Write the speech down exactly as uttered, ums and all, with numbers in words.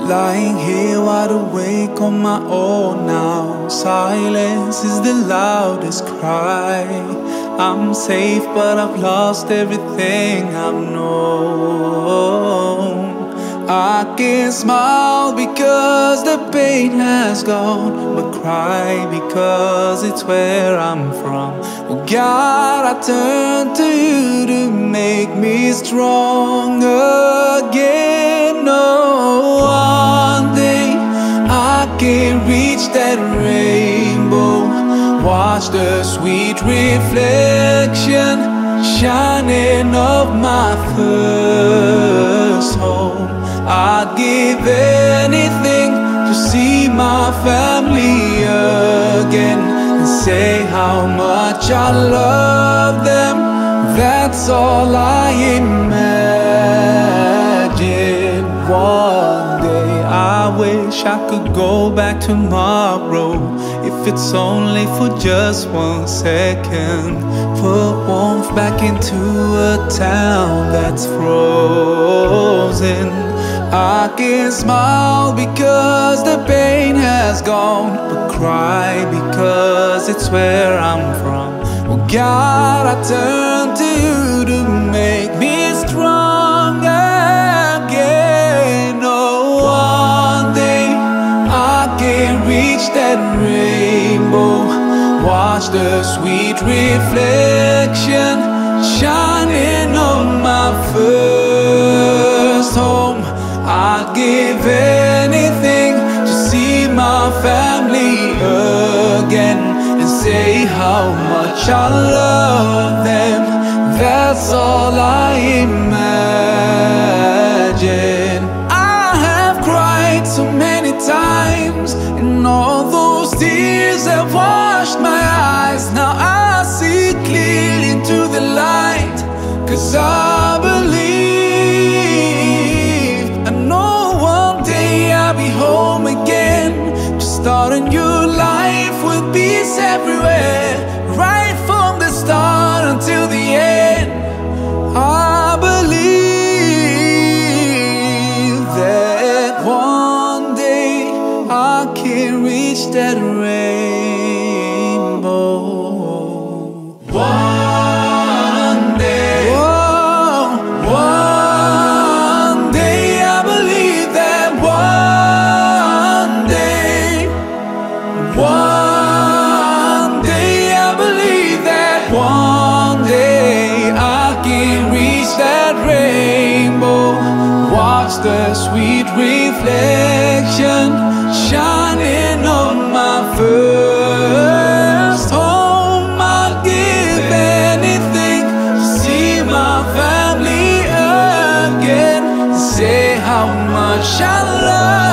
Lying here wide awake on my own now. Silence is the loudest cry. I'm safe but I've lost everything I've known. I can smile because the pain has gone, but cry because it's where I'm from. Oh God, I turn to you to make me strong again. Oh, one day I can reach that rainbow, watch the sweet reflection shining of my first home. I'd give anything to see my family again and say how much I love them. That's all I imagine. One day I wish I could go back tomorrow, if it's only for just one second. Put warmth back into a town that's frozen. I can smile because the pain has gone, but cry because it's where I'm from. Oh God, I turn to you to make me strong again. Oh, one day I can reach that rainbow, watch the sweet reflection shining on my first home. I'd give anything to see my family again and say how much I love them. That's all I imagine. I have cried so many times, and all those tears have washed my eyes. Now I see clearly into the light, 'cause I believe. I'll be home again to start a new life with peace everywhere, right from the start until the end. I believe that one day I can reach that rainbow. One day, oh, one day I believe that one. One day I believe that one day I can reach that rainbow, watch the sweet reflection shining on my first home. I'd give anything to see my family again, say how much I love